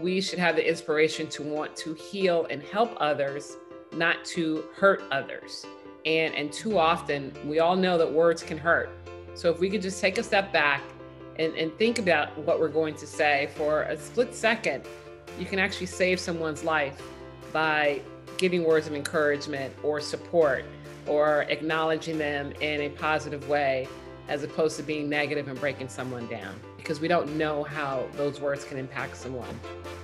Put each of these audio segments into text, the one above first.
we should have the inspiration to want to heal and help others, not to hurt others. And too often, we all know that words can hurt. So if we could just take a step back and think about what we're going to say for a split second, you can actually save someone's life by giving words of encouragement or support or acknowledging them in a positive way, as opposed to being negative and breaking someone down, because we don't know how those words can impact someone.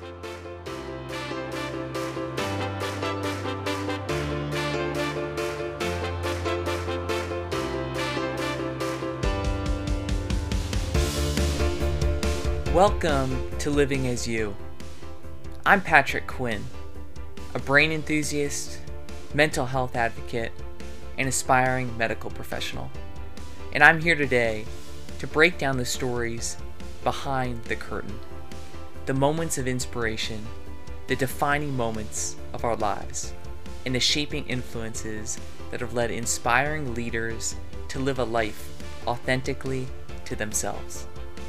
Welcome to Living as You. I'm Patrick Quinn, a brain enthusiast, mental health advocate, and aspiring medical professional. And I'm here today to break down the stories behind the curtain, the moments of inspiration, the defining moments of our lives, and the shaping influences that have led inspiring leaders to live a life authentically to themselves.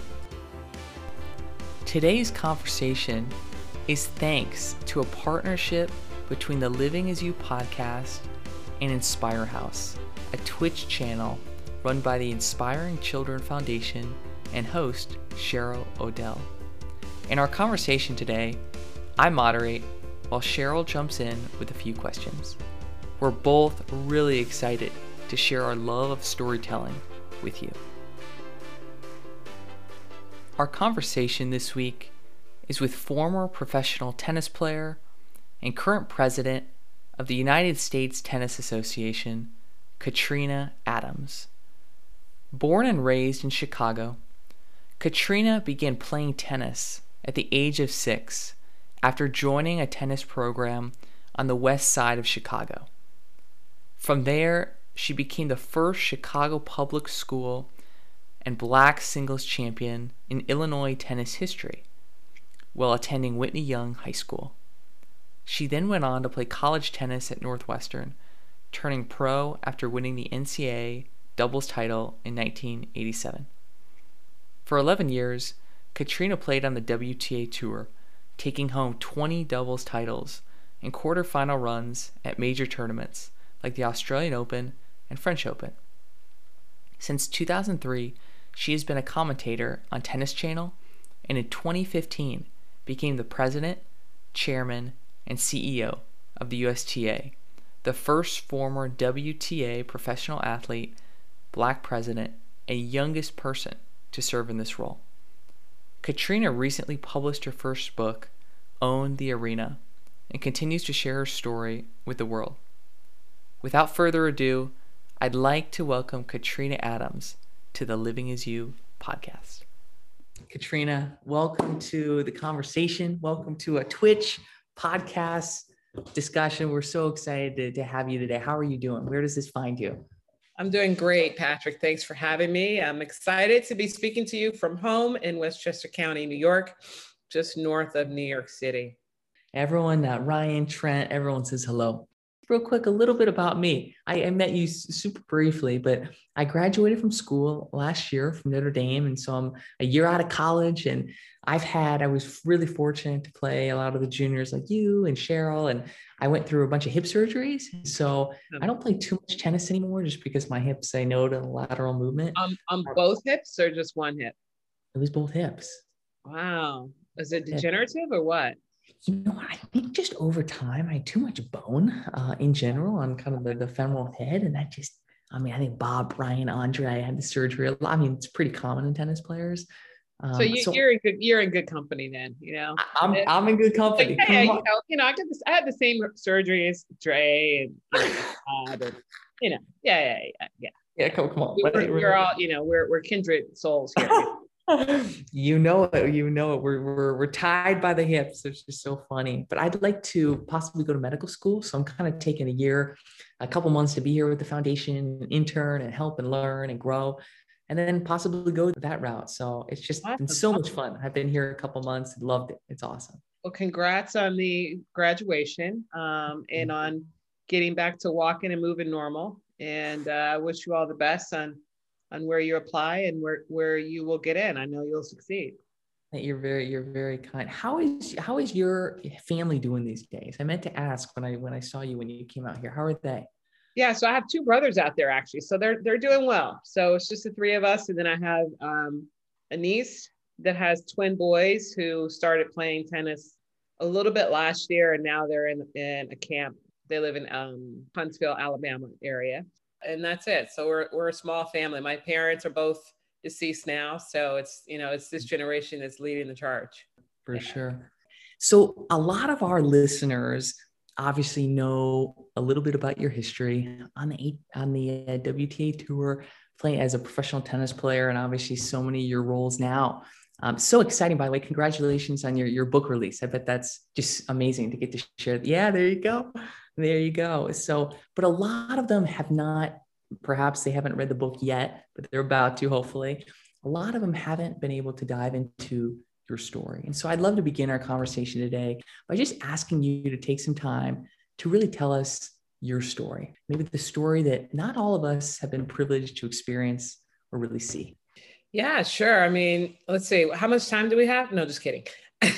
Today's conversation is thanks to a partnership between the Living as You podcast and Inspire House, a Twitch channel run by the Inspiring Children Foundation and host Cheryl Odell. In our conversation today, I moderate while Cheryl jumps in with a few questions. We're both really excited to share our love of storytelling with you. Our conversation this week is with former professional tennis player and current president of the United States Tennis Association, Katrina Adams. Born and raised in Chicago, Katrina began playing tennis at the age of 6 after joining a tennis program on the west side of Chicago. From there, she became the first Chicago public school and black singles champion in Illinois tennis history while attending Whitney Young High School. She then went on to play college tennis at Northwestern, turning pro after winning the NCAA doubles title in 1987. For 11 years, Katrina played on the WTA Tour, taking home 20 doubles titles and quarterfinal runs at major tournaments like the Australian Open and French Open. Since 2003, she has been a commentator on Tennis Channel, and in 2015 became the president, chairman, and CEO of the USTA, the first former WTA professional athlete, black president, and youngest person to serve in this role. Katrina recently published her first book, Own the Arena, and continues to share her story with the world. Without further ado, I'd like to welcome Katrina Adams to the Living as You podcast. Katrina, welcome to the conversation. Welcome to a Twitch podcast discussion. We're so excited to have you today. How are you doing? Where does this find you? I'm doing great, Patrick. Thanks for having me. I'm excited to be speaking to you from home in Westchester County, New York, just north of New York City. Everyone, Ryan, Trent, everyone says hello. Real quick, a little bit about me. I met you super briefly, but I graduated from school last year from Notre Dame. And so I'm a year out of college, and I was really fortunate to play a lot of the juniors like you and Cheryl. And I went through a bunch of hip surgeries. So I don't play too much tennis anymore just because my hips say no to lateral movement. On both hips or just one hip? It was both hips. Wow. Is it degenerative or what? You know, I think just over time, I had too much bone in general on kind of the femoral head. And that just, I think Bob, Brian, Andre had the surgery a lot. It's pretty common in tennis players. So you're in good company then, you know. I'm in good company. Like, hey, I had the same surgery as Dre and Yeah, come on. We're all, we're kindred souls here. You know it. We're tied by the hips. It's just so funny. But I'd like to possibly go to medical school. So I'm kind of taking a couple months to be here with the foundation, intern and help and learn and grow, and then possibly go that route. So it's just been so much fun. I've been here a couple months, loved it. It's awesome. Well, congrats on the graduation and on getting back to walking and moving normal. And I wish you all the best on where you apply and where you will get in. I know you'll succeed. You're very kind. How is your family doing these days? I meant to ask when I saw you when you came out here. How are they? Yeah, so I have two brothers out there actually. So they're doing well. So it's just the three of us, and then I have a niece that has twin boys who started playing tennis a little bit last year, and now they're in a camp. They live in Huntsville, Alabama area, and that's it. So we're a small family. My parents are both deceased now, so it's this generation that's leading the charge. For Yeah. sure. So a lot of our listeners obviously know a little bit about your history on the WTA tour, playing as a professional tennis player, and obviously so many of your roles now. So exciting, by the way. Congratulations on your book release. I bet that's just amazing to get to share. Yeah, there you go. There you go. So, but a lot of them have not, perhaps they haven't read the book yet, but they're about to, hopefully. A lot of them haven't been able to dive into your story. And so I'd love to begin our conversation today by just asking you to take some time to really tell us your story, maybe the story that not all of us have been privileged to experience or really see. Yeah, sure. I mean, let's see. How much time do we have? No, just kidding.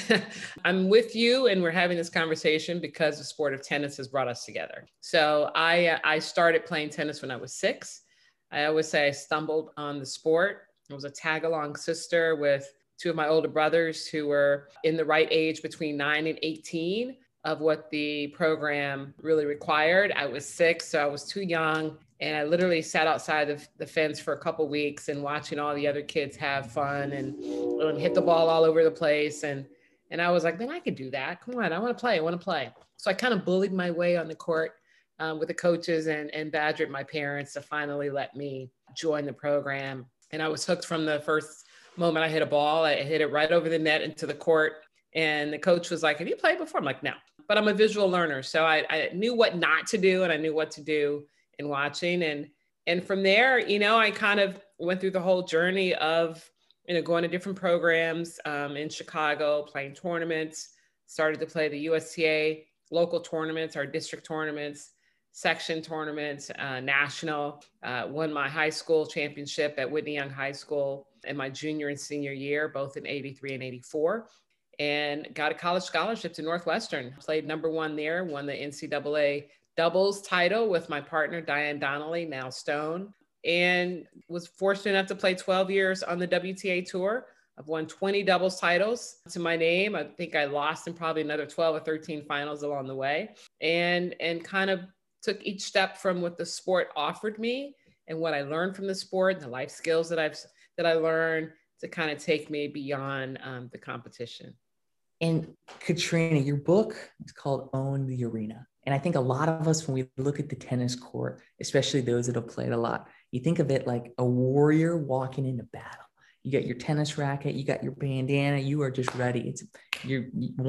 I'm with you, and we're having this conversation because the sport of tennis has brought us together. So I started playing tennis when I was 6. I always say I stumbled on the sport. I was a tag along sister with two of my older brothers who were in the right age between 9 and 18 of what the program really required. I was 6, so I was too young. And I literally sat outside of the fence for a couple of weeks and watching all the other kids have fun and hit the ball all over the place. And I was like, man, I could do that. Come on, I want to play. I want to play. So I kind of bullied my way on the court with the coaches and badgered my parents to finally let me join the program. And I was hooked from the first moment I hit a ball. I hit it right over the net into the court. And the coach was like, have you played before? I'm like, no, but I'm a visual learner. So I knew what not to do and I knew what to do in watching. And from there, I kind of went through the whole journey of, going to different programs in Chicago, playing tournaments, started to play the USTA local tournaments, our district tournaments, section tournaments, national, won my high school championship at Whitney Young High School in my junior and senior year, both in 83 and 84, and got a college scholarship to Northwestern. Played number 1 there, won the NCAA doubles title with my partner, Diane Donnelly, now Stone, and was fortunate enough to play 12 years on the WTA tour. I've won 20 doubles titles to my name. I think I lost in probably another 12 or 13 finals along the way, and kind of took each step from what the sport offered me and what I learned from the sport, the life skills that I learned to kind of take me beyond the competition. And Katrina, your book is called Own the Arena. And I think a lot of us, when we look at the tennis court, especially those that have played a lot, you think of it like a warrior walking into battle. You got your tennis racket, you got your bandana, you are just ready. You're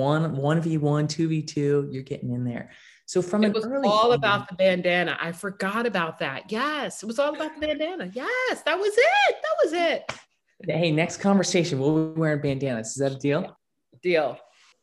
1v1, 2v2, you're getting in there. So from it an was early all age, about the bandana. I forgot about that. Yes, it was all about the bandana. Yes, that was it. That was it. Hey, next conversation, we'll be wearing bandanas. Is that a deal? Yeah. Deal.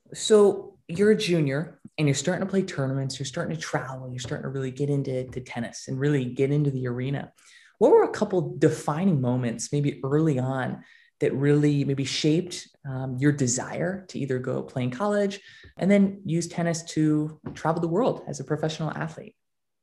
So you're a junior and you're starting to play tournaments, you're starting to travel, you're starting to really get into tennis and really get into the arena. What were a couple defining moments, maybe early on, that really maybe shaped your desire to either go play in college and then use tennis to travel the world as a professional athlete?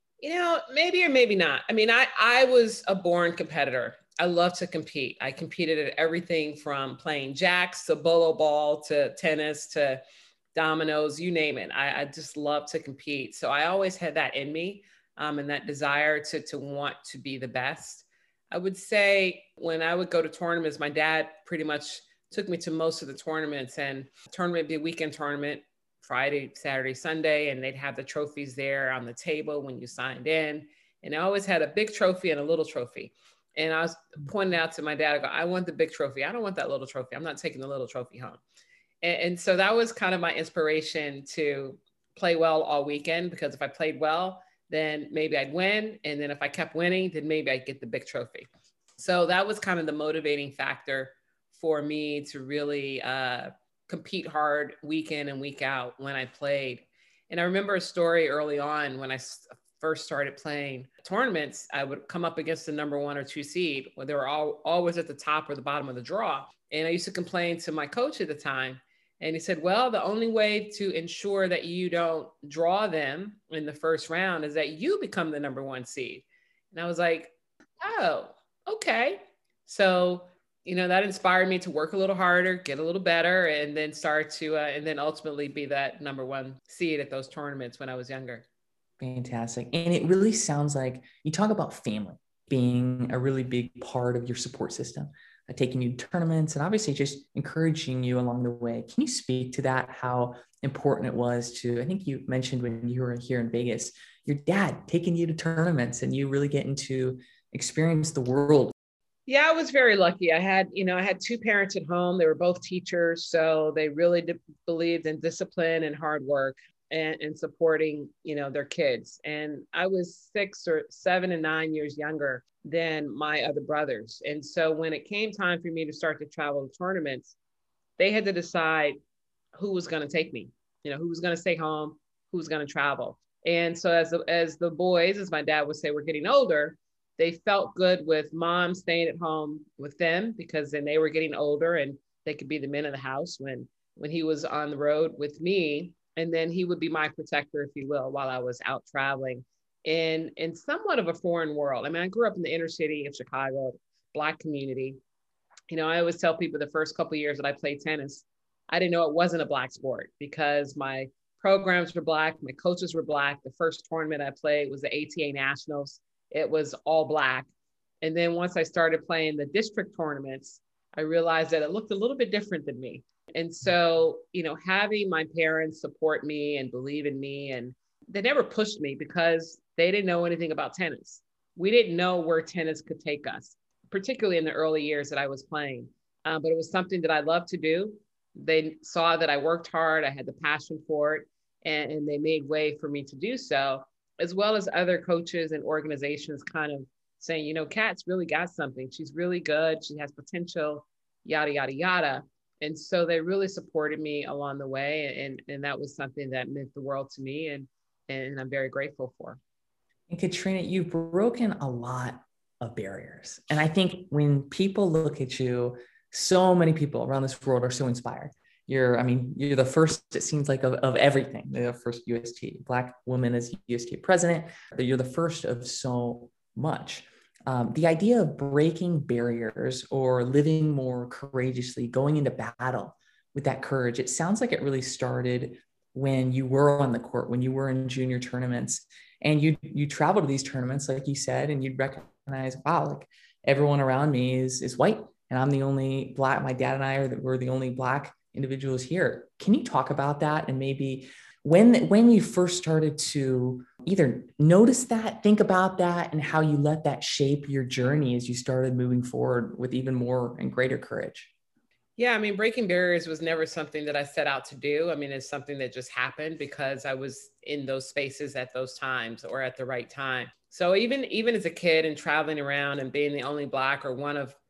Maybe or maybe not. I mean, I was a born competitor. I love to compete. I competed at everything from playing jacks to bolo ball to tennis to dominoes, you name it. I just love to compete. So I always had that in me and that desire to want to be the best. I would say when I would go to tournaments, my dad pretty much took me to most of the tournaments, and tournament would be a weekend tournament, Friday, Saturday, Sunday, and they'd have the trophies there on the table when you signed in. And I always had a big trophy and a little trophy. And I was pointing out to my dad, I go, I want the big trophy. I don't want that little trophy. I'm not taking the little trophy home. And so that was kind of my inspiration to play well all weekend, because if I played well, then maybe I'd win. And then if I kept winning, then maybe I'd get the big trophy. So that was kind of the motivating factor for me to really compete hard week in and week out when I played. And I remember a story early on when I first started playing tournaments, I would come up against the number 1 or 2 seed where they were always at the top or the bottom of the draw. And I used to complain to my coach at the time. And he said, well, the only way to ensure that you don't draw them in the first round is that you become the number 1 seed. And I was like, oh, okay. So, that inspired me to work a little harder, get a little better, and then and then ultimately be that number 1 seed at those tournaments when I was younger. Fantastic. And it really sounds like you talk about family being a really big part of your support system, taking you to tournaments and obviously just encouraging you along the way. Can you speak to that, how important it was to, I think you mentioned when you were here in Vegas, your dad taking you to tournaments and you really getting to experience the world? Yeah, I was very lucky. I had 2 parents at home. They were both teachers. So they really believed in discipline and hard work and supporting, their kids. And I was 6 or 7 and 9 years younger than my other brothers. And so when it came time for me to start to travel to tournaments, they had to decide who was going to take me, who was going to stay home, who was going to travel. And so as the boys, as my dad would say, were getting older, they felt good with mom staying at home with them because then they were getting older and they could be the men of the house when he was on the road with me. And then he would be my protector, if you will, while I was out traveling in somewhat of a foreign world. I mean, I grew up in the inner city of Chicago, Black community. I always tell people the first couple of years that I played tennis, I didn't know it wasn't a Black sport because my programs were Black, my coaches were Black. The first tournament I played was the ATA Nationals. It was all Black. And then once I started playing the district tournaments, I realized that it looked a little bit different than me. And so, having my parents support me and believe in me, and they never pushed me because they didn't know anything about tennis. We didn't know where tennis could take us, particularly in the early years that I was playing. But it was something that I loved to do. They saw that I worked hard, I had the passion for it, and they made way for me to do so, as well as other coaches and organizations kind of saying, Kat's really got something. She's really good. She has potential, yada, yada, yada. And so they really supported me along the way. And that was something that meant the world to me. And I'm very grateful for. And Katrina, you've broken a lot of barriers. And I think when people look at you, so many people around this world are so inspired. You're the first, it seems like, of everything. The first USTA Black woman as USTA president. You're the first of so much. The idea of breaking barriers or living more courageously, going into battle with that courage, it sounds like it really started when you were on the court, when you were in junior tournaments, and you travel to these tournaments, like you said, and you'd recognize, wow, like everyone around me is white, and I'm the only Black. My dad and I were the only Black individuals here. Can you talk about that, and maybe when you first started to either notice that, think about that, and how you let that shape your journey as you started moving forward with even more and greater courage? Yeah, breaking barriers was never something that I set out to do. It's something that just happened because I was in those spaces at those times or at the right time. So even as a kid and traveling around and being the only Black or one of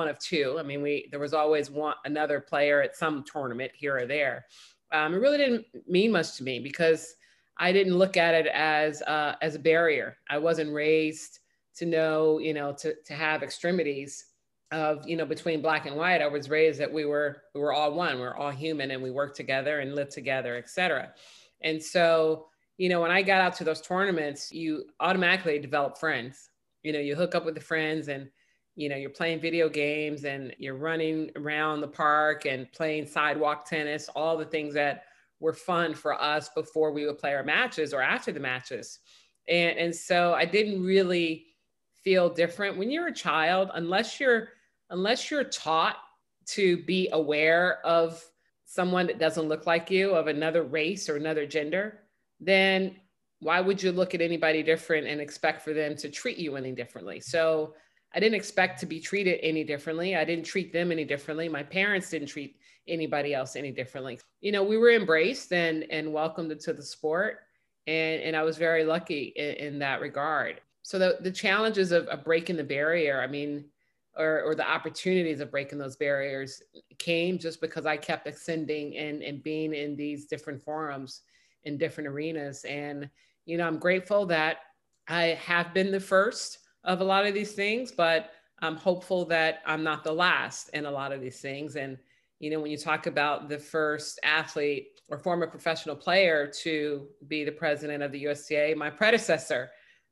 2, there was always another player at some tournament here or there. It really didn't mean much to me because I didn't look at it as a barrier. I wasn't raised to know, to have extremities of, between Black and white. I was raised that we were all one, we're all human, and we work together and live together, et cetera. And so, when I got out to those tournaments, you automatically develop friends. You hook up with the friends and you're playing video games and you're running around the park and playing sidewalk tennis, all the things that were fun for us before we would play our matches or after the matches. And so I didn't really feel different when you're a child, unless you're taught to be aware of someone that doesn't look like you, of another race or another gender, then why would you look at anybody different and expect for them to treat you any differently? So I didn't expect to be treated any differently. I didn't treat them any differently. My parents didn't treat anybody else any differently. We were embraced and welcomed into the sport. And I was very lucky in that regard. So the challenges of breaking the barrier, or the opportunities of breaking those barriers came just because I kept ascending and being in these different forums in different arenas. And, I'm grateful that I have been the first of a lot of these things, but I'm hopeful that I'm not the last in a lot of these things. And, when you talk about the first athlete or former professional player to be the president of the USTA, my predecessor,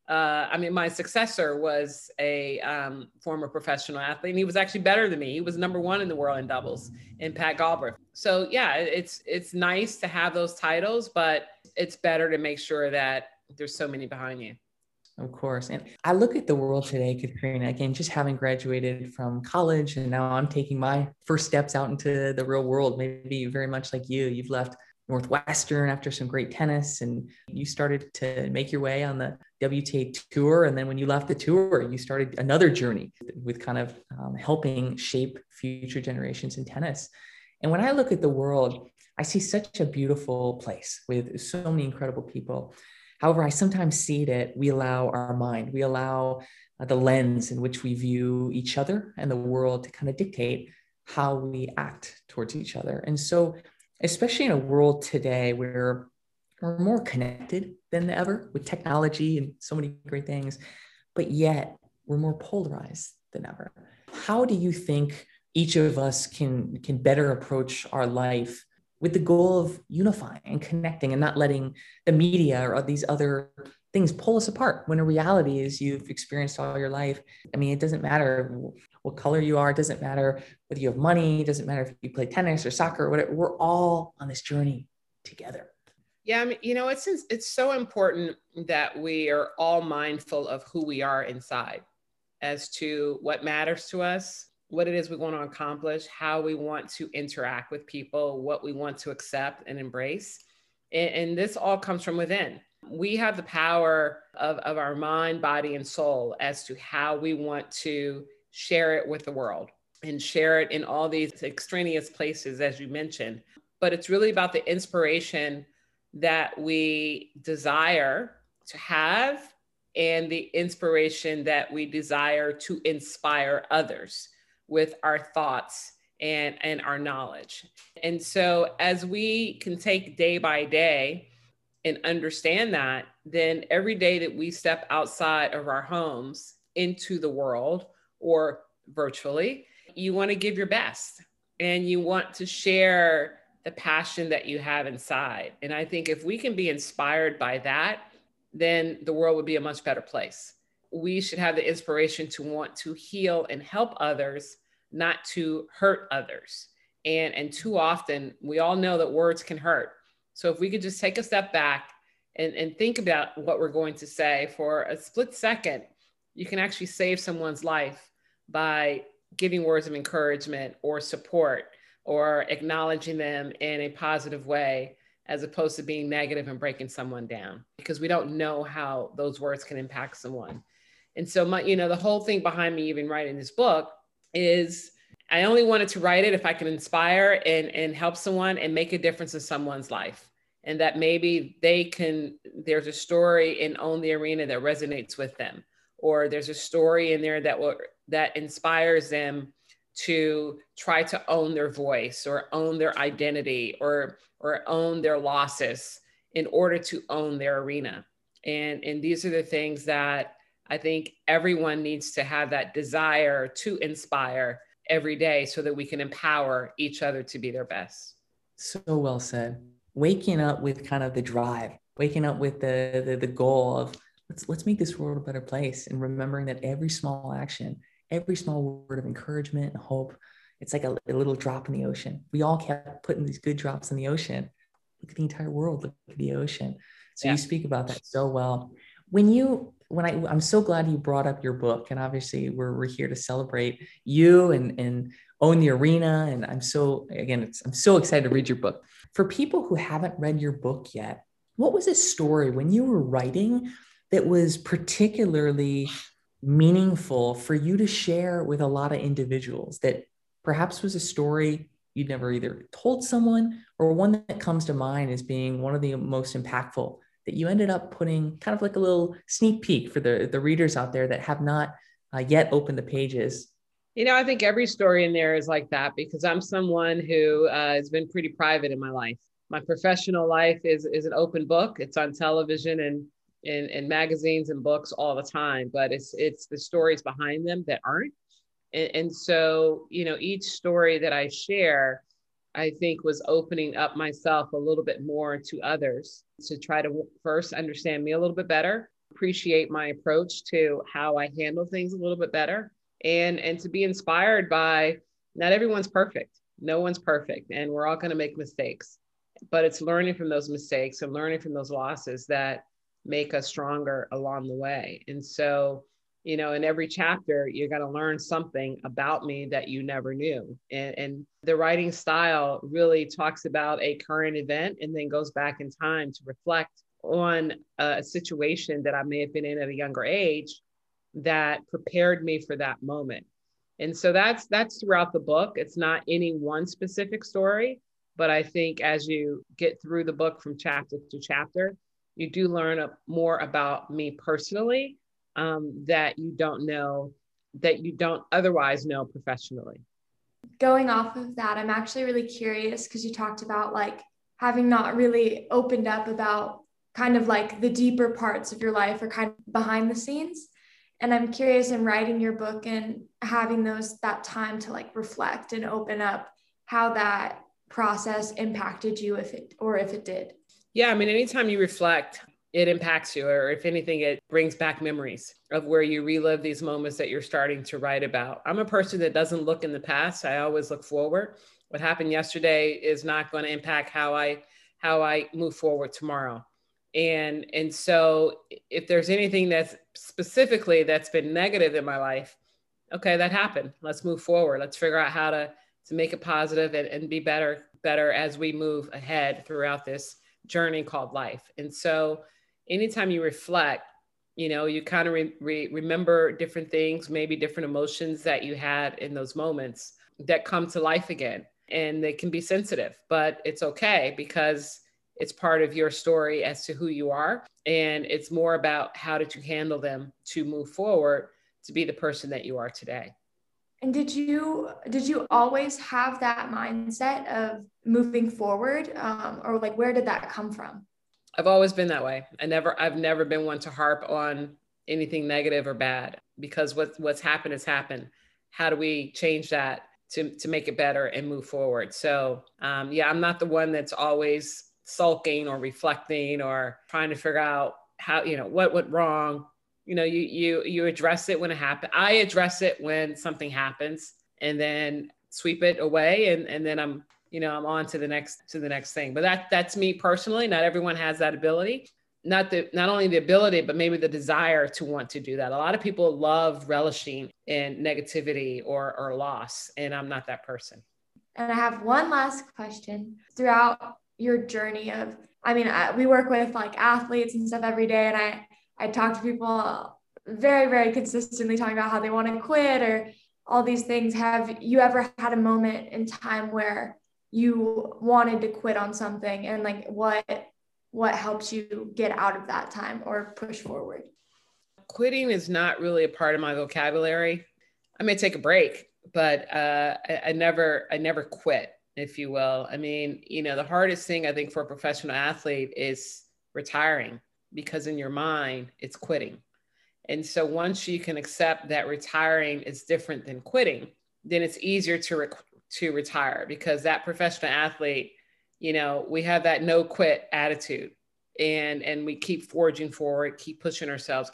my successor was a former professional athlete, and he was actually better than me. He was number one in the world in doubles, in Pat Galbraith. So yeah, it's nice to have those titles, but it's better to make sure that there's so many behind you. Of course. And I look at the world today, Katrina, again, just having graduated from college, and now I'm taking my first steps out into the real world, maybe very much like you. You've left Northwestern after some great tennis, and you started to make your way on the WTA tour. And then when you left the tour, you started another journey with kind of helping shape future generations in tennis. And when I look at the world, I see such a beautiful place with so many incredible people. However, I sometimes see that we allow our mind, we allow the lens in which we view each other and the world to kind of dictate how we act towards each other. And so, especially in a world today where we're more connected than ever with technology and so many great things, but yet we're more polarized than ever. How do you think each of us can better approach our life with the goal of unifying and connecting and not letting the media or these other things pull us apart, when a reality is you've experienced all your life? I mean, it doesn't matter what color you are. It doesn't matter whether you have money. It doesn't matter if you play tennis or soccer or whatever. We're all on this journey together. Yeah, it's so important that we are all mindful of who we are inside as to what matters to us, what it is we want to accomplish, how we want to interact with people, what we want to accept and embrace. And this all comes from within. We have the power of our mind, body, and soul as to how we want to share it with the world and share it in all these extraneous places, as you mentioned. But it's really about the inspiration that we desire to have and the inspiration that we desire to inspire others with our thoughts and our knowledge. And so as we can take day by day and understand that, then every day that we step outside of our homes into the world or virtually, you want to give your best and you want to share the passion that you have inside. And I think if we can be inspired by that, then the world would be a much better place. We should have the inspiration to want to heal and help others, not to hurt others. And too often, we all know that words can hurt. So if we could just take a step back and think about what we're going to say for a split second, you can actually save someone's life by giving words of encouragement or support or acknowledging them in a positive way, as opposed to being negative and breaking someone down, because we don't know how those words can impact someone. And so the whole thing behind me even writing this book is I only wanted to write it if I can inspire and help someone and make a difference in someone's life. And that maybe there's a story in Own the Arena that resonates with them, or there's a story in there that inspires them to try to own their voice or own their identity or own their losses in order to own their arena. And these are the things that I think everyone needs to have, that desire to inspire every day so that we can empower each other to be their best. So well said. Waking up with kind of the drive, waking up with the goal of let's make this world a better place, and remembering that every small action, every small word of encouragement and hope, it's like a little drop in the ocean. We all kept putting these good drops in the ocean. Look at the entire world, look at the ocean. So yeah. You speak about that so well. I'm so glad you brought up your book, and obviously we're here to celebrate you and Own the Arena. And I'm so excited to read your book. For people who haven't read your book yet, what was a story when you were writing that was particularly meaningful for you to share with a lot of individuals, that perhaps was a story you'd never either told someone, or one that comes to mind as being one of the most impactful that you ended up putting kind of like a little sneak peek for the readers out there that have not yet opened the pages? I think every story in there is like that, because I'm someone who has been pretty private in my life. My professional life is an open book. It's on television, and in magazines and books all the time, but it's the stories behind them that aren't. And so, each story that I share, I think was opening up myself a little bit more to others to try to first understand me a little bit better, appreciate my approach to how I handle things a little bit better, and to be inspired by not everyone's perfect. No one's perfect, and we're all going to make mistakes, but it's learning from those mistakes and learning from those losses that make us stronger along the way. And so, in every chapter, you're going to learn something about me that you never knew. And the writing style really talks about a current event and then goes back in time to reflect on a situation that I may have been in at a younger age that prepared me for that moment. And so that's throughout the book. It's not any one specific story, but I think as you get through the book from chapter to chapter, you do learn more about me personally, that you don't otherwise know professionally. Going off of that, I'm actually really curious because you talked about like having not really opened up about kind of like the deeper parts of your life or kind of behind the scenes. And I'm curious, in writing your book and having that time to like reflect and open up, how that process impacted you, if it did. Yeah, I mean, anytime you reflect, it impacts you, or if anything, it brings back memories of where you relive these moments that you're starting to write about. I'm a person that doesn't look in the past. I always look forward. What happened yesterday is not going to impact how I move forward tomorrow. And so if there's anything that's been negative in my life, okay, that happened. Let's move forward. Let's figure out how to make it positive and be better as we move ahead throughout this journey called life. And so anytime you reflect, you kind of remember different things, maybe different emotions that you had in those moments that come to life again. And they can be sensitive, but it's okay because it's part of your story as to who you are. And it's more about how did you handle them to move forward to be the person that you are today. And did you always have that mindset of moving forward, or like where did that come from? I've always been that way. I've never been one to harp on anything negative or bad, because what's happened has happened. How do we change that to make it better and move forward? So I'm not the one that's always sulking or reflecting or trying to figure out how, what went wrong. You address it when it happens. I address it when something happens and then sweep it away. And then I'm on to the next thing. But that's me personally. Not everyone has that ability. Not only the ability, but maybe the desire to want to do that. A lot of people love relishing in negativity or loss. And I'm not that person. And I have one last question. Throughout your journey we work with like athletes and stuff every day. And I talk to people very, very consistently talking about how they want to quit or all these things. Have you ever had a moment in time where you wanted to quit on something, and like what helps you get out of that time or push forward? Quitting is not really a part of my vocabulary. I may take a break, but I never quit, if you will. I mean, the hardest thing I think for a professional athlete is retiring, because in your mind, it's quitting. And so once you can accept that retiring is different than quitting, then it's easier to retire, because that professional athlete, we have that no quit attitude, and we keep forging forward, keep pushing ourselves.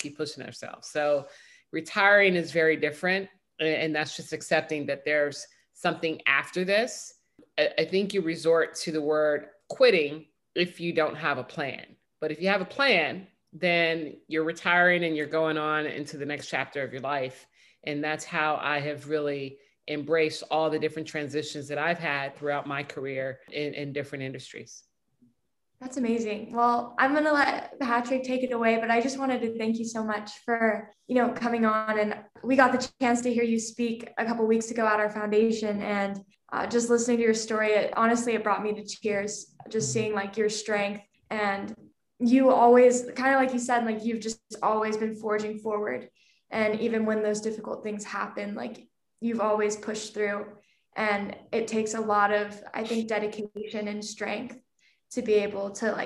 So retiring is very different. And that's just accepting that there's something after this. I think you resort to the word quitting if you don't have a plan. But if you have a plan, then you're retiring and you're going on into the next chapter of your life. And that's how I have really embraced all the different transitions that I've had throughout my career in different industries. That's amazing. Well, I'm going to let Patrick take it away, but I just wanted to thank you so much for, coming on. And we got the chance to hear you speak a couple of weeks ago at our foundation, and just listening to your story, it brought me to tears, just seeing like your strength. And you always, kind of like you said, like you've just always been forging forward. And even when those difficult things happen, like you've always pushed through. And it takes a lot of, I think, dedication and strength to be able to like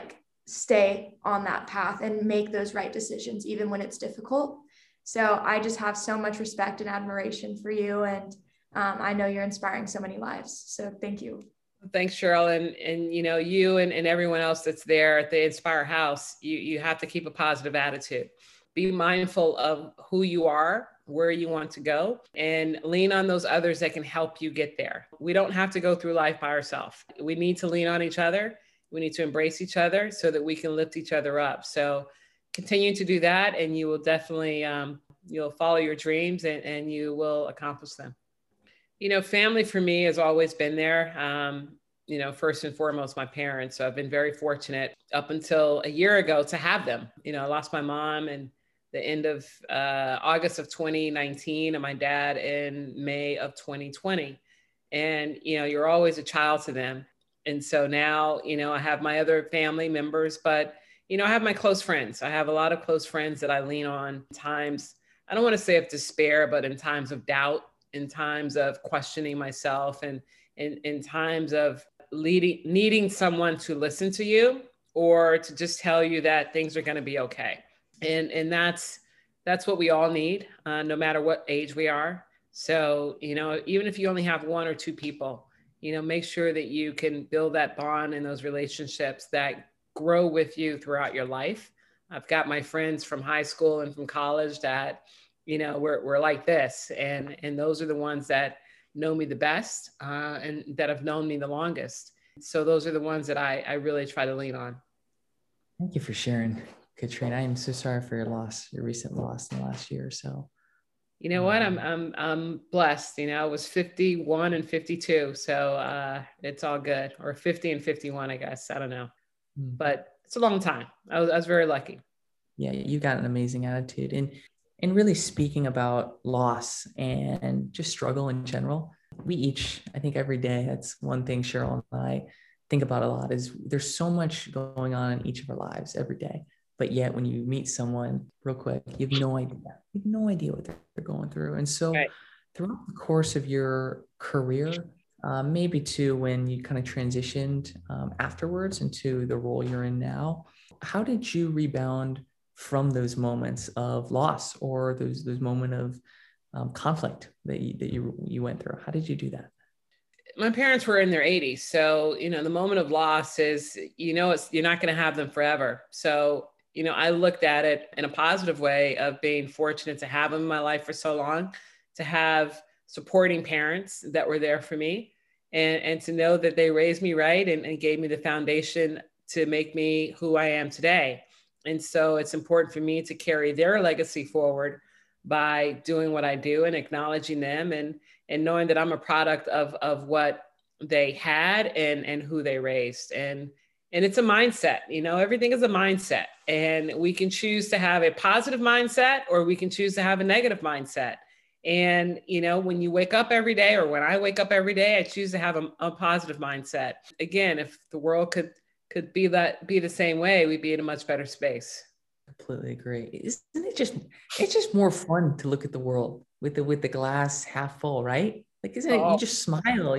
stay on that path and make those right decisions, even when it's difficult. So I just have so much respect and admiration for you. And I know you're inspiring so many lives. So thank you. Thanks, Cheryl. And you know, you and everyone else that's there at the Inspire House, you have to keep a positive attitude. Be mindful of who you are, where you want to go, and lean on those others that can help you get there. We don't have to go through life by ourselves. We need to lean on each other. We need to embrace each other so that we can lift each other up. So continue to do that, and you will definitely, you'll follow your dreams and you will accomplish them. You know, family for me has always been there. You know, first and foremost, my parents. So I've been very fortunate up until a year ago to have them. You know, I lost my mom in the end of August of 2019 and my dad in May of 2020. And, you know, you're always a child to them. And so now, you know, I have my other family members, but, you know, I have my close friends. I have a lot of close friends that I lean on times, I don't want to say of despair, but in times of doubt, in times of questioning myself, and in times of needing someone to listen to you or to just tell you that things are going to be okay. And that's what we all need, no matter what age we are. So, you know, even if you only have one or two people, you know, make sure that you can build that bond and those relationships that grow with you throughout your life. I've got my friends from high school and from college that, you know, we're like this, and those are the ones that know me the best, and that have known me the longest. So those are the ones that I really try to lean on. Thank you for sharing, Katrina. I am so sorry for your recent loss in the last year or so. You know what? I'm blessed. You know, I was 51 and 52, so it's all good. Or 50 and 51, I guess. I don't know, but it's a long time. I was very lucky. Yeah, you got an amazing attitude, and really speaking about loss and just struggle in general. We each, I think, every day. That's one thing Cheryl and I think about a lot. Is there's so much going on in each of our lives every day. But yet when you meet someone real quick, you have no idea. You have no idea what they're going through. And so right. Throughout the course of your career, maybe too, when you kind of transitioned afterwards into the role you're in now, how did you rebound from those moments of loss or those moments of conflict that you went through? How did you do that? My parents were in their 80s. So, you know, the moment of loss is, you know, you're not going to have them forever. So, you know, I looked at it in a positive way of being fortunate to have them in my life for so long, to have supporting parents that were there for me, and to know that they raised me right and gave me the foundation to make me who I am today. And so it's important for me to carry their legacy forward by doing what I do and acknowledging them and knowing that I'm a product of what they had and who they raised. And it's a mindset, you know, everything is a mindset, and we can choose to have a positive mindset or we can choose to have a negative mindset. And, you know, when you wake up every day, or when I wake up every day, I choose to have a positive mindset. Again, if the world could be the same way, we'd be in a much better space. Completely agree. Isn't it it's just more fun to look at the world with the glass half full, right? Like, isn't it? You just smile.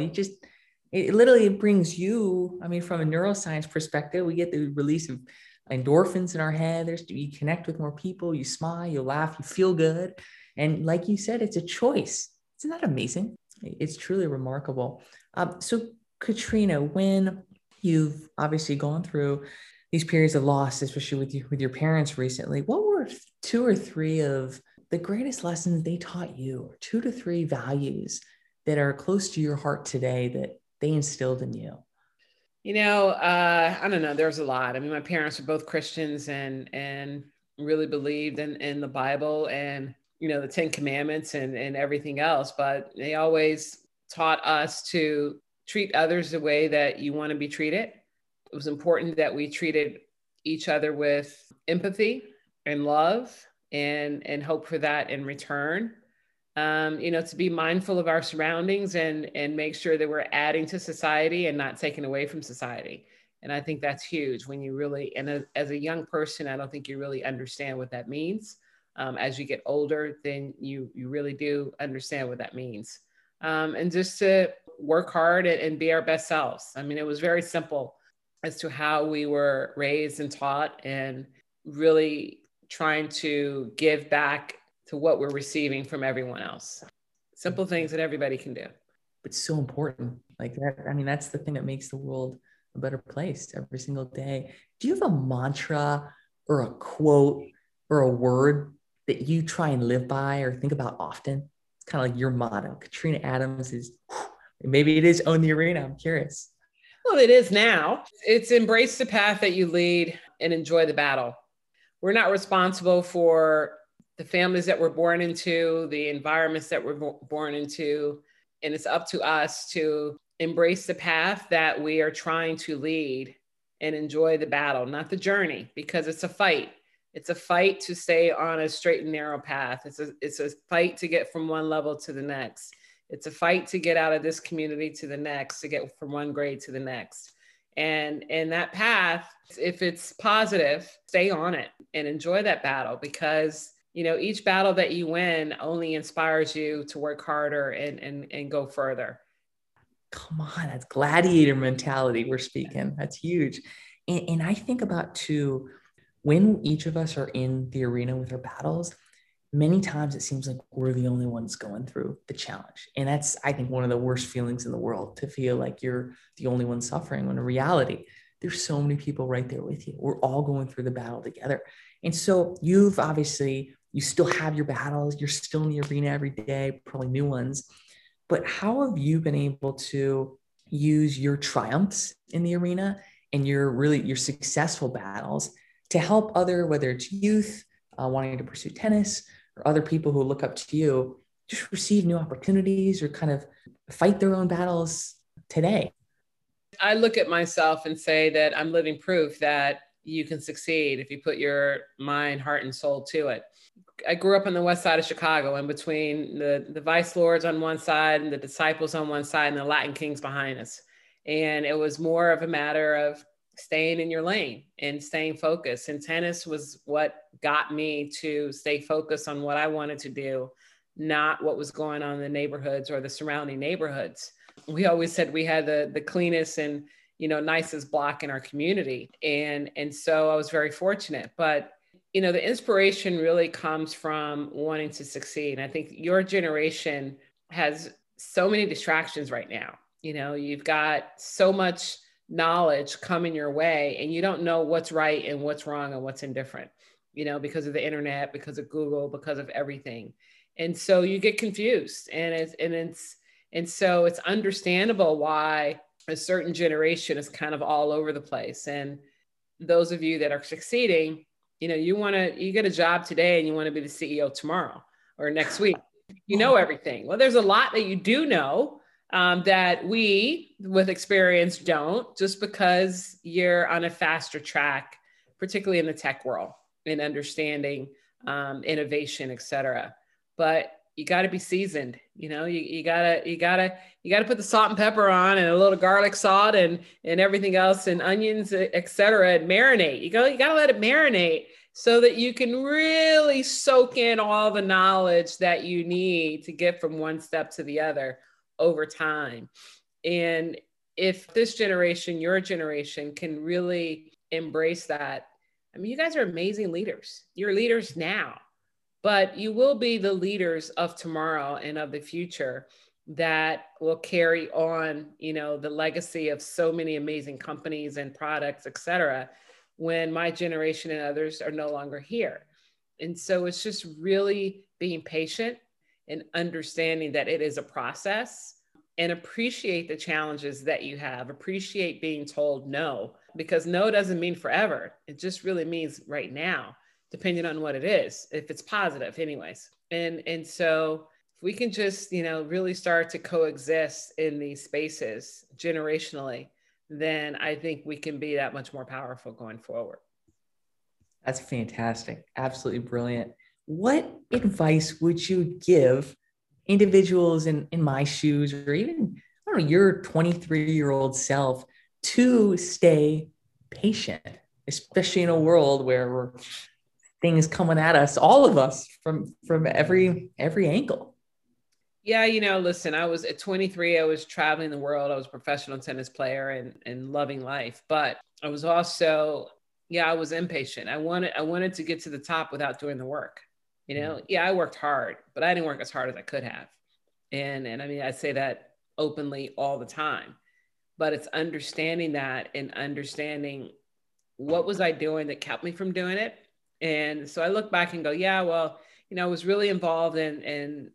It literally brings you, I mean, from a neuroscience perspective, we get the release of endorphins in our head. You connect with more people, you smile, you laugh, you feel good. And like you said, it's a choice. Isn't that amazing? It's truly remarkable. So Katrina, when you've obviously gone through these periods of loss, especially with your parents recently, what were 2 or 3 of the greatest lessons they taught you, or 2 to 3 values that are close to your heart today that they instilled in you? You know, I don't know. There's a lot. I mean, my parents are both Christians and really believed in the Bible and, you know, the 10 Commandments and everything else. But they always taught us to treat others the way that you want to be treated. It was important that we treated each other with empathy and love and hope for that in return. You know, to be mindful of our surroundings and make sure that we're adding to society and not taking away from society. And I think that's huge when you really, and as a young person, I don't think you really understand what that means. As you get older, then you really do understand what that means. And just to work hard and be our best selves. I mean, it was very simple. as to how we were raised and taught, and really trying to give back to what we're receiving from everyone else. Simple things that everybody can do. But so important. Like that, I mean, that's the thing that makes the world a better place every single day. Do you have a mantra or a quote or a word that you try and live by or think about often? It's kind of like your motto. Katrina Adams is, maybe it is own the arena. I'm curious. Well, it is now. It's embrace the path that you lead and enjoy the battle. We're not responsible for the families that we're born into, the environments that we're born into. And it's up to us to embrace the path that we are trying to lead and enjoy the battle, not the journey, because it's a fight. It's a fight to stay on a straight and narrow path. It's a fight to get from one level to the next. It's a fight to get out of this community to the next, to get from one grade to the next. And that path, if it's positive, stay on it and enjoy that battle, because each battle that you win only inspires you to work harder and go further. Come on, that's gladiator mentality we're speaking. That's huge. And I think about too, when each of us are in the arena with our battles, many times it seems like we're the only ones going through the challenge. And that's, I think, one of the worst feelings in the world, to feel like you're the only one suffering, when in reality, there's so many people right there with you. We're all going through the battle together. And so you still have your battles. You're still in the arena every day, probably new ones. But how have you been able to use your triumphs in the arena and your successful battles to help whether it's youth wanting to pursue tennis, or other people who look up to you, just receive new opportunities or kind of fight their own battles today? I look at myself and say that I'm living proof that you can succeed if you put your mind, heart, and soul to it. I grew up on the west side of Chicago, in between the Vice Lords on one side and the Disciples on one side and the Latin Kings behind us. And it was more of a matter of staying in your lane and staying focused. And tennis was what got me to stay focused on what I wanted to do, not what was going on in the neighborhoods or the surrounding neighborhoods. We always said we had the cleanest and nicest block in our community. And so I was very fortunate. But the inspiration really comes from wanting to succeed. And I think your generation has so many distractions right now. You've got so much knowledge coming your way, and you don't know what's right and what's wrong and what's indifferent, because of the internet, because of Google, because of everything. And so you get confused, and so it's understandable why a certain generation is kind of all over the place. And those of you that are succeeding, you get a job today and you want to be the CEO tomorrow or next week. You know everything. Well, there's a lot that you do know that we with experience don't, just because you're on a faster track, particularly in the tech world, in understanding innovation, et cetera. But you got to be seasoned. You gotta put the salt and pepper on, and a little garlic salt and everything else, and onions, et cetera, and marinate. You gotta let it marinate so that you can really soak in all the knowledge that you need to get from one step to the other over time. And if this generation, your generation, can really embrace that, I mean, you guys are amazing leaders. You're leaders now, but you will be the leaders of tomorrow and of the future that will carry on, the legacy of so many amazing companies and products, et cetera, when my generation and others are no longer here. And so it's just really being patient and understanding that it is a process, and appreciate the challenges that you have. Appreciate being told no, because no doesn't mean forever. It just really means right now, depending on what it is, if it's positive anyways. And so if we can just, really start to coexist in these spaces generationally, then I think we can be that much more powerful going forward. That's fantastic. Absolutely brilliant. What advice would you give individuals in my shoes, or even, I don't know, your 23-year-old self, to stay patient, especially in a world where things coming at us, all of us, from every angle? Yeah, listen, I was at 23, I was traveling the world. I was a professional tennis player and loving life. But I was also, I was impatient. I wanted to get to the top without doing the work. Yeah, I worked hard, but I didn't work as hard as I could have. And I mean, I say that openly all the time, but it's understanding that and understanding what was I doing that kept me from doing it. And so I look back and go, yeah, well, I was really involved in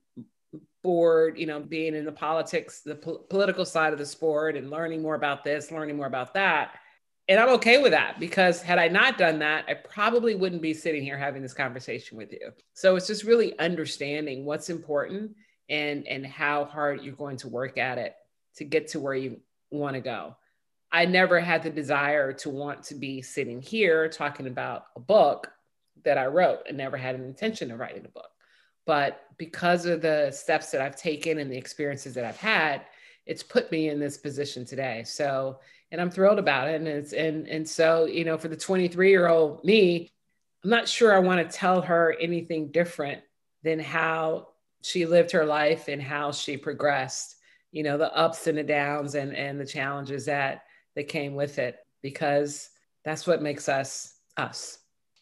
board, being in the politics, the political side of the sport and learning more about this, learning more about that. And I'm okay with that, because had I not done that, I probably wouldn't be sitting here having this conversation with you. So it's just really understanding what's important and how hard you're going to work at it to get to where you want to go. I never had the desire to want to be sitting here talking about a book that I wrote. I never had an intention of writing a book. But because of the steps that I've taken and the experiences that I've had, it's put me in this position today. So, and I'm thrilled about it. And so, for the 23-year-old me, I'm not sure I want to tell her anything different than how she lived her life and how she progressed, the ups and the downs and the challenges that came with it, because that's what makes us us.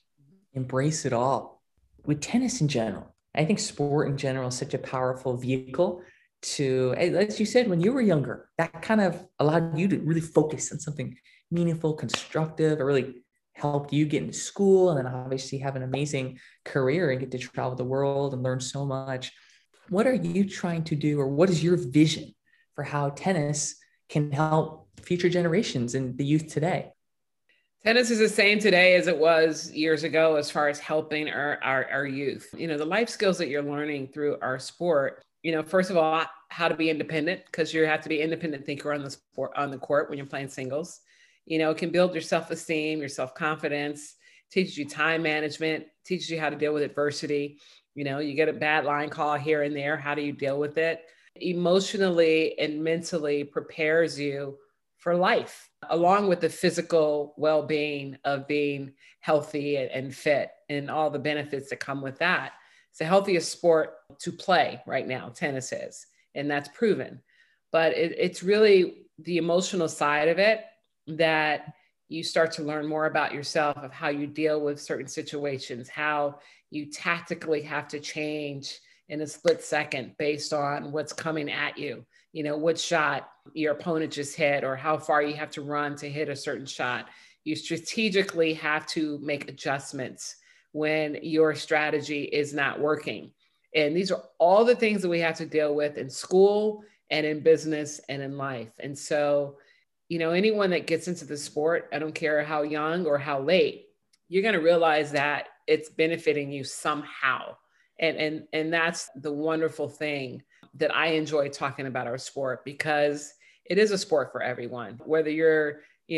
Embrace it all. With tennis in general, I think sport in general is such a powerful vehicle to, as you said, when you were younger, that kind of allowed you to really focus on something meaningful, constructive. It really helped you get into school and then obviously have an amazing career and get to travel the world and learn so much. What are you trying to do, or what is your vision for how tennis can help future generations and the youth today? Tennis is the same today as it was years ago as far as helping our youth. The life skills that you're learning through our sport, first of all, how to be independent, because you have to be an independent thinker on the court when you're playing singles. It can build your self-esteem, your self-confidence, teaches you time management, teaches you how to deal with adversity. You get a bad line call here and there. How do you deal with it? Emotionally and mentally prepares you for life, along with the physical well-being of being healthy and fit and all the benefits that come with that. It's the healthiest sport to play right now, tennis is, and that's proven. But it's really the emotional side of it that you start to learn more about yourself, of how you deal with certain situations, how you tactically have to change in a split second based on what's coming at you. What shot your opponent just hit, or how far you have to run to hit a certain shot. You strategically have to make adjustments when your strategy is not working. And these are all the things that we have to deal with in school and in business and in life. And so, anyone that gets into the sport, I don't care how young or how late, you're going to realize that it's benefiting you somehow. And that's the wonderful thing that I enjoy talking about our sport, because it is a sport for everyone, whether you're,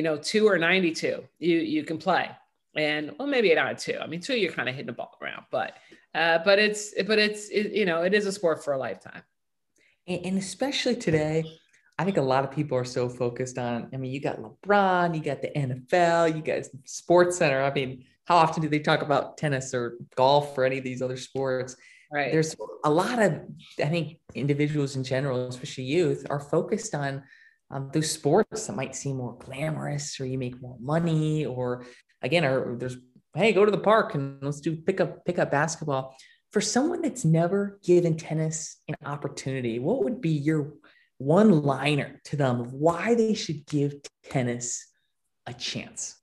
2 or 92, you can play. And well, maybe not 2. I mean, 2, you're kind of hitting the ball around, but it is a sport for a lifetime. And especially today, I think a lot of people are so focused on, you got LeBron, you got the NFL, you got Sports Center. I mean, how often do they talk about tennis or golf or any of these other sports? Right. There's a lot of, I think, individuals in general, especially youth, are focused on those sports that might seem more glamorous, or you make more money, or again, or there's, hey, go to the park and let's do pick up basketball. For someone that's never given tennis an opportunity, what would be your one-liner to them of why they should give tennis a chance?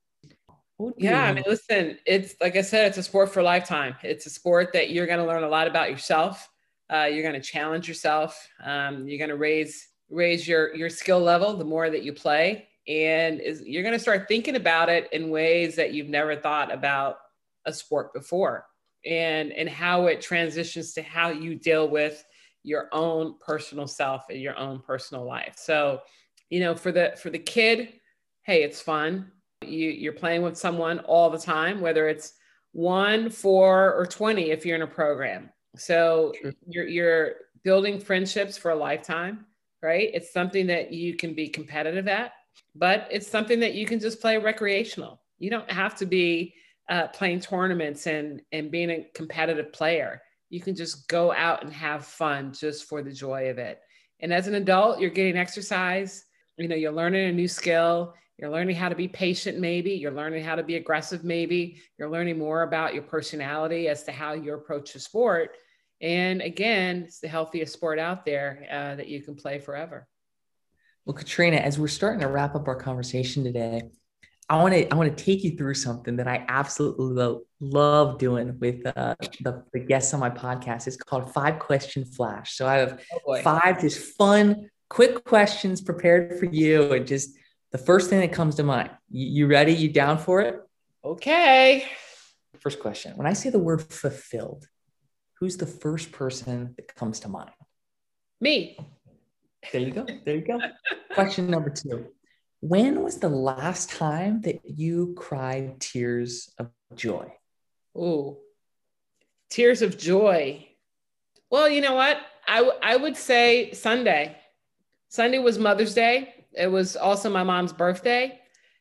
Yeah, I mean, listen, it's like I said, it's a sport for a lifetime. It's a sport that you're going to learn a lot about yourself. You're going to challenge yourself. You're going to raise your skill level the more that you play, and you're going to start thinking about it in ways that you've never thought about a sport before, and how it transitions to how you deal with your own personal self and your own personal life. So, for the kid, hey, it's fun. You're playing with someone all the time, whether it's 1, 4, or 20, if you're in a program. So you're building friendships for a lifetime, right? It's something that you can be competitive at, but it's something that you can just play recreational. You don't have to be playing tournaments and being a competitive player. You can just go out and have fun just for the joy of it. And as an adult, you're getting exercise, you're learning a new skill, You're learning how to be patient, maybe. You're learning how to be aggressive, maybe. You're learning more about your personality as to how you approach the sport. And again, it's the healthiest sport out there that you can play forever. Well, Katrina, as we're starting to wrap up our conversation today, I want to take you through something that I absolutely love doing with the guests on my podcast. It's called 5-Question Flash. So I have 5 just fun, quick questions prepared for you, and just the first thing that comes to mind. You ready? You down for it? Okay. First question. When I say the word fulfilled, who's the first person that comes to mind? Me. There you go. There you go. Question number 2. When was the last time that you cried tears of joy? Ooh, tears of joy. Well, you know what? I would say Sunday. Sunday was Mother's Day. It was also my mom's birthday.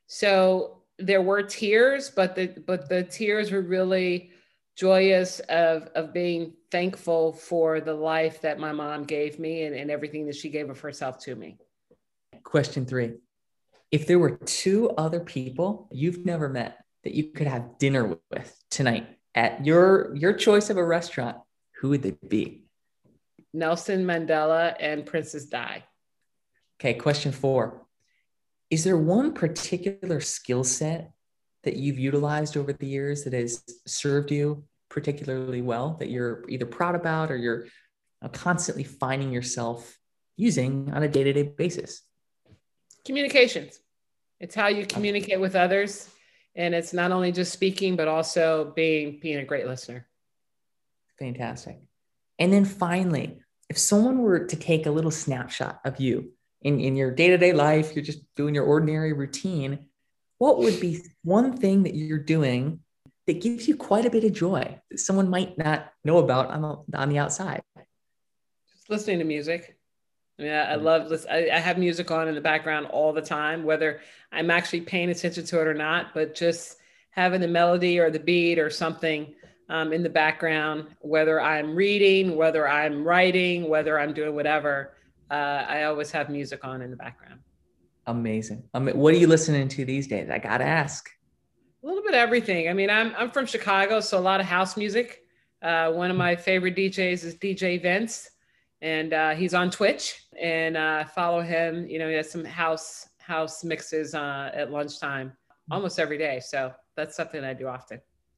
So there were tears, but the tears were really joyous of being thankful for the life that my mom gave me and everything that she gave of herself to me. Question 3. If there were 2 other people you've never met that you could have dinner with tonight at your choice of a restaurant, who would they be? Nelson Mandela and Princess Di. Okay, question 4. Is there one particular skill set that you've utilized over the years that has served you particularly well, that you're either proud about or you're constantly finding yourself using on a day-to-day basis? Communications. It's how you communicate with others. And it's not only just speaking, but also being a great listener. Fantastic. And then finally, if someone were to take a little snapshot of you in your day-to-day life, you're just doing your ordinary routine, what would be one thing that you're doing that gives you quite a bit of joy that someone might not know about on the outside? Just listening to music. I mean, I love this. I have music on in the background all the time, whether I'm actually paying attention to it or not, but just having the melody or the beat or something in the background, whether I'm reading, whether I'm writing, whether I'm doing whatever, I always have music on in the background. Amazing. What are you listening to these days? I got to ask. A little bit of everything. I mean, I'm from Chicago, so a lot of house music. One of my favorite DJs is DJ Vince. And he's on Twitch, and follow him. You know, he has some house mixes at lunchtime almost every day. So that's something I do often.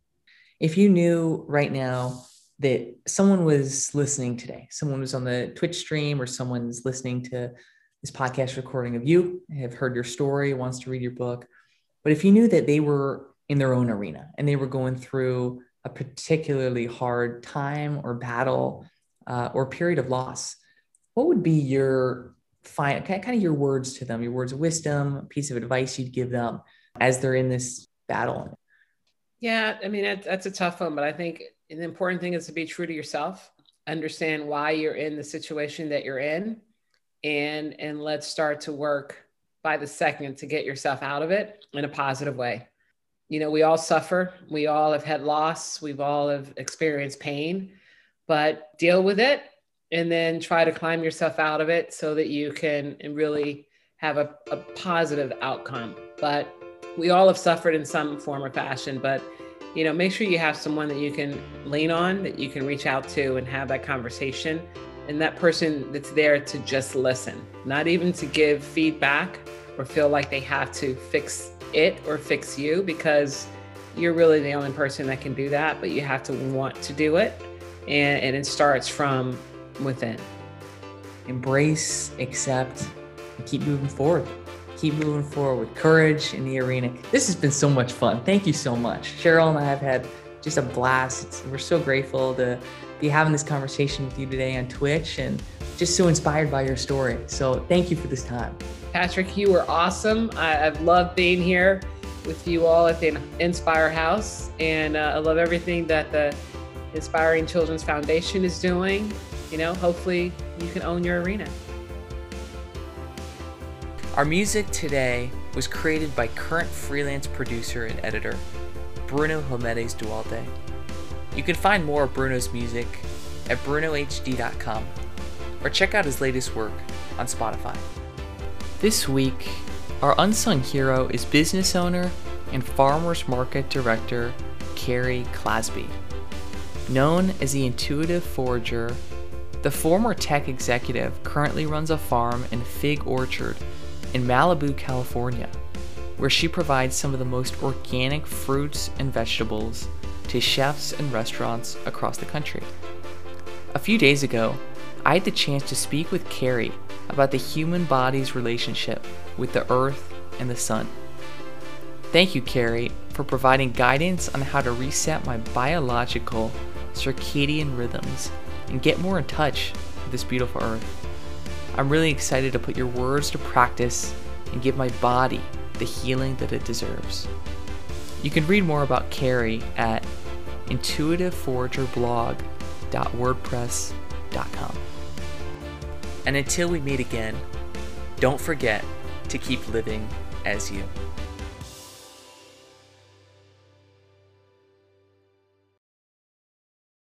If you knew right now that someone was listening today, someone was on the Twitch stream, or someone's listening to this podcast recording of you, have heard your story, wants to read your book, but if you knew that they were in their own arena and they were going through a particularly hard time or battle, or period of loss, what would be your kind of your words to them, your words of wisdom, a piece of advice you'd give them as they're in this battle? Yeah, I mean, that's a tough one, but I think the important thing is to be true to yourself, understand why you're in the situation that you're in, and let's start to work by the second to get yourself out of it in a positive way. You know, we all suffer. We all have had loss. We've all have experienced pain. But deal with it and then try to climb yourself out of it so that you can really have a positive outcome. But we all have suffered in some form or fashion, but, you know, make sure you have someone that you can lean on, that you can reach out to and have that conversation. And that person that's there to just listen, not even to give feedback or feel like they have to fix it or fix you, because you're really the only person that can do that, but you have to want to do it. And it starts from within. Embrace, accept, and keep moving forward. Keep moving forward with courage in the arena. This has been so much fun. Thank you so much. Cheryl and I have had just a blast. We're so grateful to be having this conversation with you today on Twitch, and just so inspired by your story. So thank you for this time. Patrick, you were awesome. I've loved being here with you all at the Inspire House. And I love everything that the Inspiring Children's Foundation is doing. You know, hopefully you can own your arena. Our music today was created by current freelance producer and editor, Bruno Jimenez Dualde. You can find more of Bruno's music at brunohd.com or check out his latest work on Spotify. This week, Our unsung hero is business owner and farmers market director Carrie Clasby. Known as the intuitive forager, the former tech executive currently runs a farm and fig orchard in Malibu, California, where she provides some of the most organic fruits and vegetables to chefs and restaurants across the country. A few days ago, I had the chance to speak with Carrie about the human body's relationship with the earth and the sun. Thank you, Carrie, for providing guidance on how to reset my biological circadian rhythms and get more in touch with this beautiful earth. I'm really excited to put your words to practice and give my body the healing that it deserves. You can read more about Carrie at intuitiveforagerblog.wordpress.com. And until we meet again, don't forget to keep living as you.